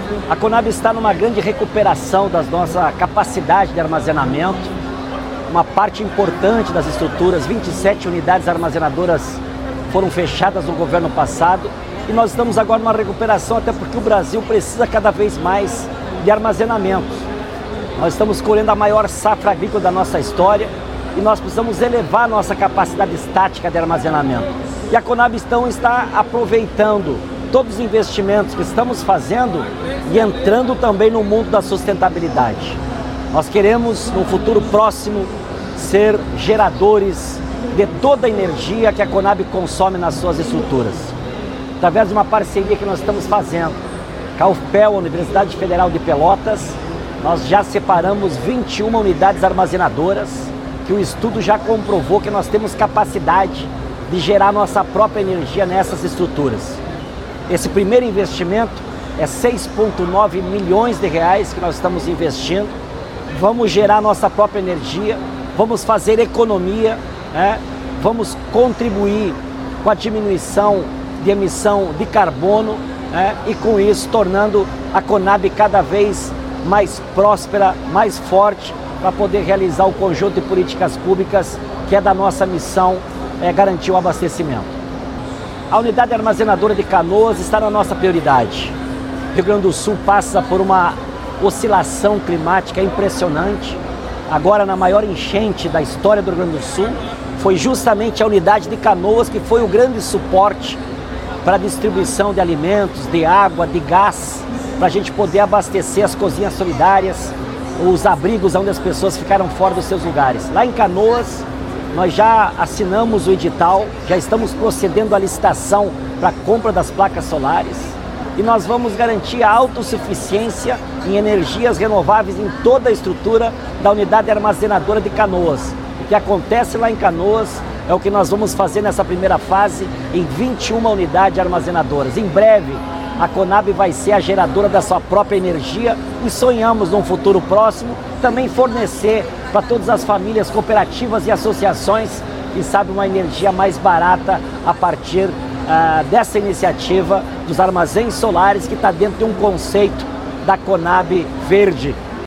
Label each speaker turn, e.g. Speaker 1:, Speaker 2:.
Speaker 1: A Conab está numa grande recuperação da nossa capacidade de armazenamento. Uma parte importante das estruturas, 27 unidades armazenadoras foram fechadas no governo passado e nós estamos agora numa recuperação, até porque o Brasil precisa cada vez mais de armazenamento. Nós estamos colhendo a maior safra agrícola da nossa história e nós precisamos elevar a nossa capacidade estática de armazenamento. E a Conab então está aproveitando todos os investimentos que estamos fazendo e entrando também no mundo da sustentabilidade. Nós queremos, no futuro próximo, ser geradores de toda a energia que a Conab consome nas suas estruturas. Através de uma parceria que nós estamos fazendo com a UFPEL, a Universidade Federal de Pelotas, nós já separamos 21 unidades armazenadoras, que o estudo já comprovou que nós temos capacidade de gerar nossa própria energia nessas estruturas. Esse primeiro investimento é 6,9 milhões de reais que nós estamos investindo. Vamos gerar nossa própria energia, vamos fazer economia, vamos contribuir com a diminuição de emissão de carbono e com isso tornando a Conab cada vez mais próspera, mais forte, para poder realizar o conjunto de políticas públicas que é da nossa missão, garantir o abastecimento. A unidade armazenadora de Canoas está na nossa prioridade. O Rio Grande do Sul passa por uma oscilação climática impressionante. Agora, na maior enchente da história do Rio Grande do Sul, foi justamente a unidade de Canoas que foi o grande suporte para a distribuição de alimentos, de água, de gás, para a gente poder abastecer as cozinhas solidárias, os abrigos onde as pessoas ficaram fora dos seus lugares. Lá em Canoas, nós já assinamos o edital, já estamos procedendo à licitação para a compra das placas solares e nós vamos garantir a autossuficiência em energias renováveis em toda a estrutura da unidade armazenadora de Canoas. O que acontece lá em Canoas é o que nós vamos fazer nessa primeira fase em 21 unidades armazenadoras. Em breve, a Conab vai ser a geradora da sua própria energia e sonhamos, num futuro próximo, também fornecer para todas as famílias, cooperativas e associações, quem sabe uma energia mais barata a partir dessa iniciativa dos armazéns solares que está dentro de um conceito da Conab Verde.